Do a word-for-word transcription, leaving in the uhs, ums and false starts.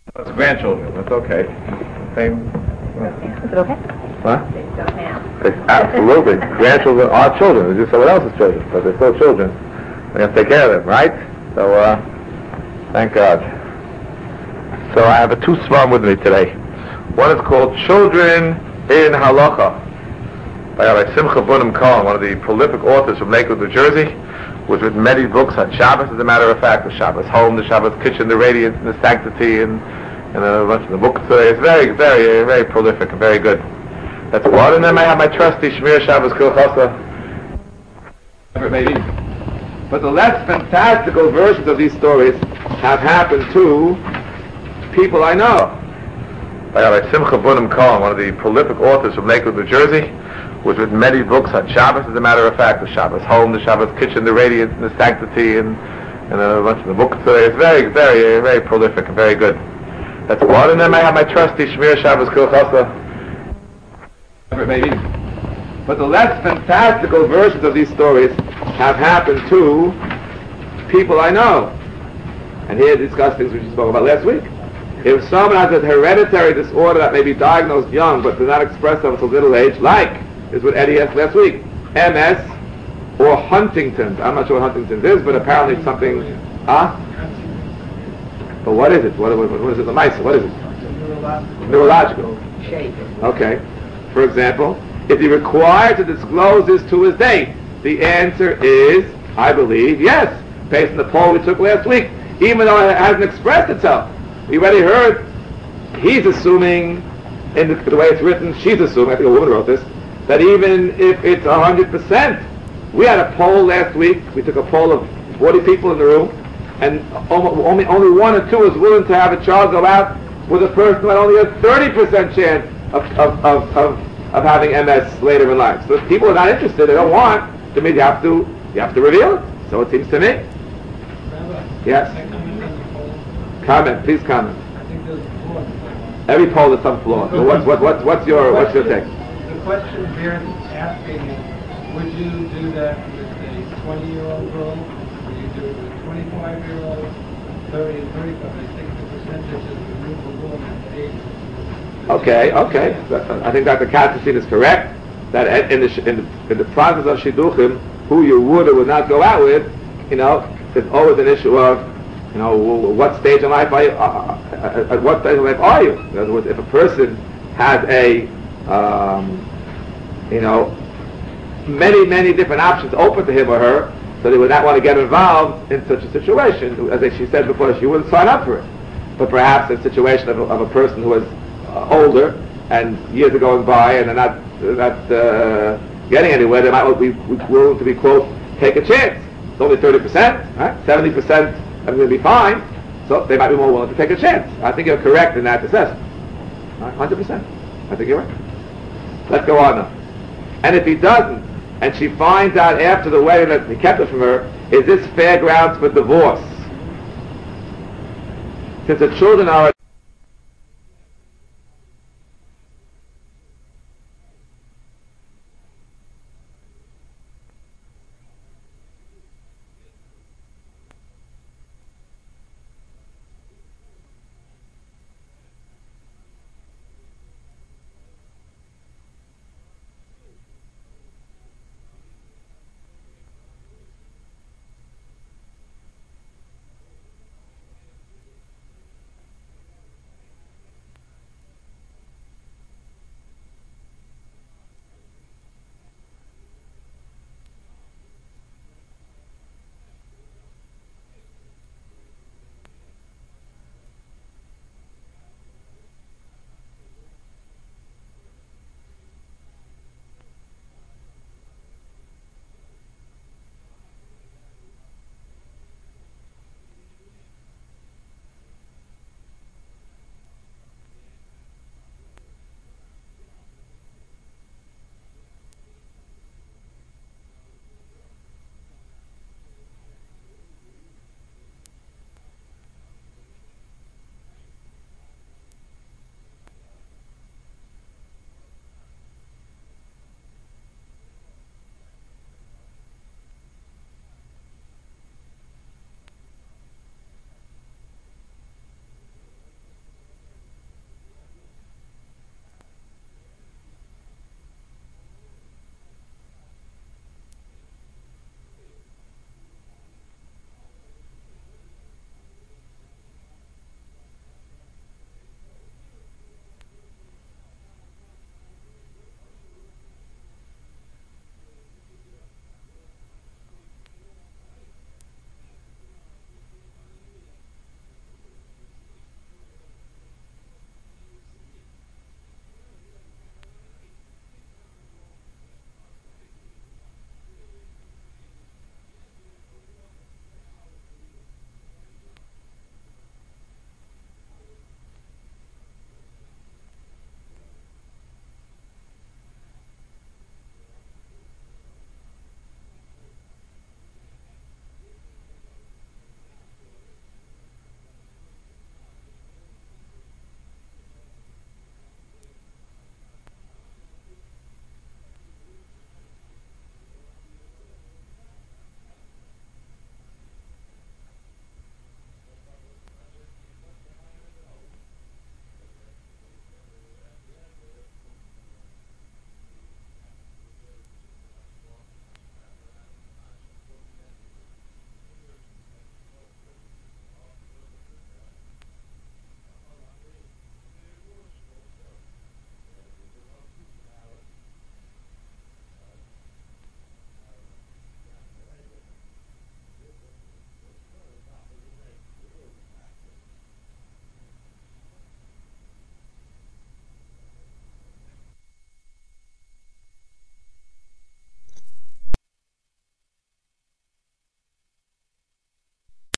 It's grandchildren. That's okay. Same. Is it okay? Huh? It's absolutely. Grandchildren are children. They're just someone else's children, but they're still children. We have to take care of them, right? So, uh, thank God. So I have a two svarim with me today. One is called Children in Halacha by Rabbi Simcha Bunim Cohen, one of the prolific authors from Lakewood, New Jersey, who's written many books on Shabbos, as a matter of fact, the Shabbos home, the Shabbos kitchen, the radiance, and the sanctity, and, and a bunch of the books. So it's very, very, very prolific and very good. That's one. And then I have my trusty Shmir Shabbos Kilchasa. Maybe. But the less fantastical versions of these stories have happened to people I know. By Rabbi Simcha Bunim Cohen, one of the prolific authors from Lakewood, New Jersey, who's written many books on Shabbos, as a matter of fact, the Shabbos home, the Shabbos kitchen, the radiance, and the sanctity, and, and a bunch of the books. So it's very, very, very prolific and very good. That's one. And then I have my trusty Shmir Shabbos Kilchasa. Maybe. But the less fantastical versions of these stories have happened to people I know. And here discuss things we spoke about last week. If someone has a hereditary disorder that may be diagnosed young but does not express itself until middle age, like is what Eddie asked last week, M S or Huntington's. I'm not sure what Huntington's is, but apparently it's something. Huh? But what is it? What, what, what is it? The mice? What is it? Neurological. Okay. For example, is he required to disclose this to his date? The answer is, I believe, yes, based on the poll we took last week. Even though it hasn't expressed itself. We already heard, he's assuming, in the, the way it's written, she's assuming, I think a woman wrote this, that even if it's one hundred percent, we had a poll last week, we took a poll of forty people in the room, and only, only one or two was willing to have a child go out with a person who had only a thirty percent chance of, of, of, of, of having M S later in life. So if people are not interested, they don't want, to me you have to, you have to reveal it. So it seems to me. Yes? Comment, please comment. I think there's a flaw. Every poll has some flaw. So what's, what, what, what's your what's your take? The question bears asking is, would you do that with a twenty-year-old girl? Would you do it with a twenty-five-year-old? thirty and thirty-five, I think the percentage is the rule of at age. Okay, okay. I think Doctor Katzenstein is correct. That in the, in the, in the process of shidduchim, who you would or would not go out with, you know, there's always an issue of, you know, what stage in life are you? Uh, at what stage in life are you? In other words, if a person has a, um, you know, many, many different options open to him or her, so they would not want to get involved in such a situation. As she said before, she wouldn't sign up for it. But perhaps in a situation of a, of a person who is uh, older and years are going by and they're not, they're not uh, getting anywhere, they might be willing to be, quote, take a chance. It's only thirty percent, right? seventy percent are going to be fine, so they might be more willing to take a chance. I think you're correct in that assessment. Right? one hundred percent. I think you're right. Let's go on now. And if he doesn't, and she finds out after the wedding that he kept it from her, is this fair grounds for divorce? Since the children are